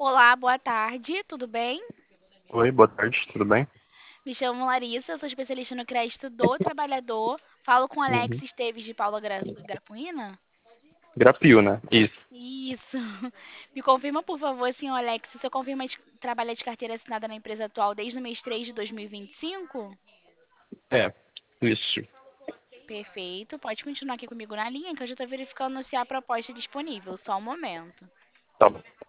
Olá, boa tarde, tudo bem? Oi, boa tarde, tudo bem? Me chamo Larissa, sou especialista no crédito do trabalhador. Falo com Alex Uhum. Esteves de Paula Grapuina? Grapio, né? Isso. Isso. Me confirma, por favor, senhor Alex, se o senhor trabalha de carteira assinada na empresa atual desde o mês 3 de 2025? É, isso. Perfeito, pode continuar aqui comigo na linha, que eu já estou verificando se há proposta disponível. Só um momento. Tá bom.